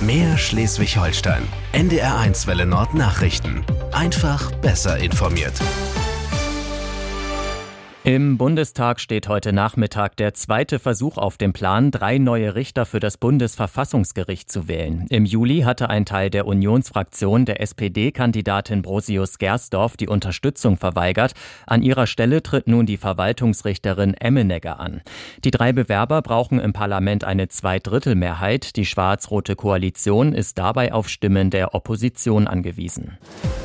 Mehr Schleswig-Holstein. NDR1 Welle Nord Nachrichten. Einfach besser informiert. Im Bundestag steht heute Nachmittag der zweite Versuch auf dem Plan, 3 neue Richter für das Bundesverfassungsgericht zu wählen. Im Juli hatte ein Teil der Unionsfraktion der SPD-Kandidatin Brosius Gersdorf die Unterstützung verweigert. An ihrer Stelle tritt nun die Verwaltungsrichterin Emmenegger an. Die 3 Bewerber brauchen im Parlament eine Zweidrittelmehrheit. Die schwarz-rote Koalition ist dabei auf Stimmen der Opposition angewiesen.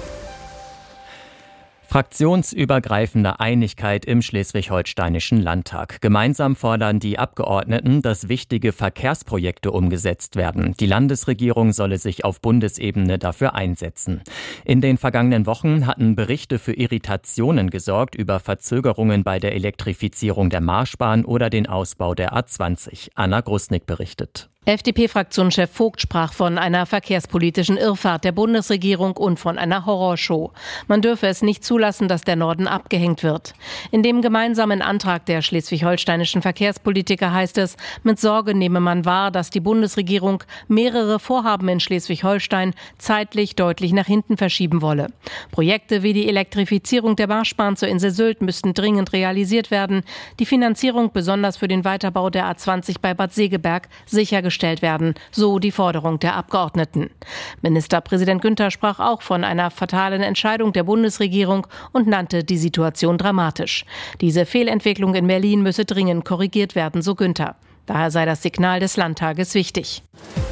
Fraktionsübergreifende Einigkeit im Schleswig-Holsteinischen Landtag. Gemeinsam fordern die Abgeordneten, dass wichtige Verkehrsprojekte umgesetzt werden. Die Landesregierung solle sich auf Bundesebene dafür einsetzen. In den vergangenen Wochen hatten Berichte für Irritationen gesorgt über Verzögerungen bei der Elektrifizierung der Marschbahn oder den Ausbau der A20. Anna Grusnick berichtet. FDP-Fraktionschef Vogt sprach von einer verkehrspolitischen Irrfahrt der Bundesregierung und von einer Horrorshow. Man dürfe es nicht zulassen, dass der Norden abgehängt wird. In dem gemeinsamen Antrag der schleswig-holsteinischen Verkehrspolitiker heißt es, mit Sorge nehme man wahr, dass die Bundesregierung mehrere Vorhaben in Schleswig-Holstein zeitlich deutlich nach hinten verschieben wolle. Projekte wie die Elektrifizierung der Marschbahn zur Insel Sylt müssten dringend realisiert werden. Die Finanzierung besonders für den Weiterbau der A20 bei Bad Segeberg sichergestellt werden, so die Forderung der Abgeordneten. Ministerpräsident Günther sprach auch von einer fatalen Entscheidung der Bundesregierung und nannte die Situation dramatisch. Diese Fehlentwicklung in Berlin müsse dringend korrigiert werden, so Günther. Daher sei das Signal des Landtages wichtig.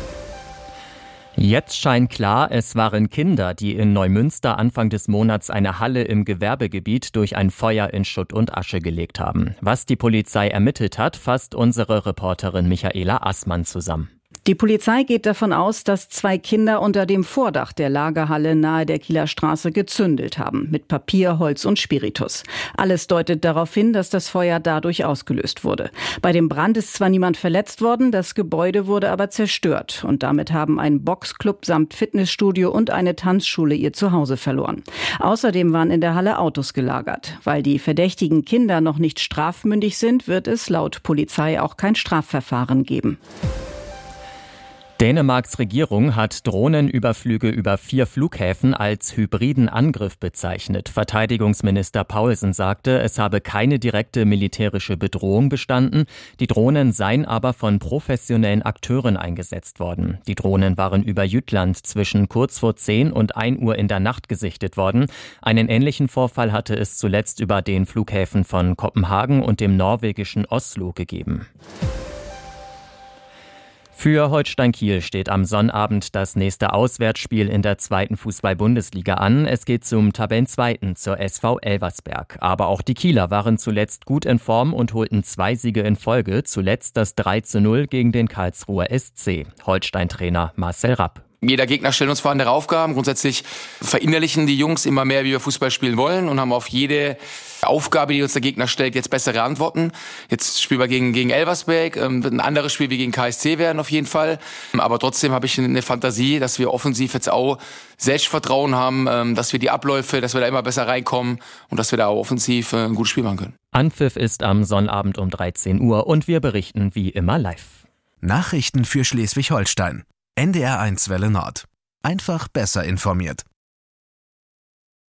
Jetzt scheint klar, es waren Kinder, die in Neumünster Anfang des Monats eine Halle im Gewerbegebiet durch ein Feuer in Schutt und Asche gelegt haben. Was die Polizei ermittelt hat, fasst unsere Reporterin Michaela Assmann zusammen. Die Polizei geht davon aus, dass 2 Kinder unter dem Vordach der Lagerhalle nahe der Kieler Straße gezündelt haben, mit Papier, Holz und Spiritus. Alles deutet darauf hin, dass das Feuer dadurch ausgelöst wurde. Bei dem Brand ist zwar niemand verletzt worden, das Gebäude wurde aber zerstört. Und damit haben ein Boxclub samt Fitnessstudio und eine Tanzschule ihr Zuhause verloren. Außerdem waren in der Halle Autos gelagert. Weil die verdächtigen Kinder noch nicht strafmündig sind, wird es laut Polizei auch kein Strafverfahren geben. Dänemarks Regierung hat Drohnenüberflüge über 4 Flughäfen als hybriden Angriff bezeichnet. Verteidigungsminister Paulsen sagte, es habe keine direkte militärische Bedrohung bestanden. Die Drohnen seien aber von professionellen Akteuren eingesetzt worden. Die Drohnen waren über Jütland zwischen kurz vor 10 und 1 Uhr in der Nacht gesichtet worden. Einen ähnlichen Vorfall hatte es zuletzt über den Flughäfen von Kopenhagen und dem norwegischen Oslo gegeben. Für Holstein Kiel steht am Sonnabend das nächste Auswärtsspiel in der 2. Fußball-Bundesliga an. Es geht zum Tabellenzweiten, zur SV Elversberg. Aber auch die Kieler waren zuletzt gut in Form und holten 2 Siege in Folge. Zuletzt das 3:0 gegen den Karlsruher SC. Holstein-Trainer Marcel Rapp. Jeder Gegner stellt uns vor andere Aufgaben. Grundsätzlich verinnerlichen die Jungs immer mehr, wie wir Fußball spielen wollen und haben auf jede Aufgabe, die uns der Gegner stellt, jetzt bessere Antworten. Jetzt spielen wir gegen Elversberg, wird ein anderes Spiel wie gegen KSC werden auf jeden Fall. Aber trotzdem habe ich eine Fantasie, dass wir offensiv jetzt auch Selbstvertrauen haben, dass wir die Abläufe, dass wir da immer besser reinkommen und dass wir da auch offensiv ein gutes Spiel machen können. Anpfiff ist am Sonnabend um 13 Uhr und wir berichten wie immer live. Nachrichten für Schleswig-Holstein. NDR1 Welle Nord. Einfach besser informiert.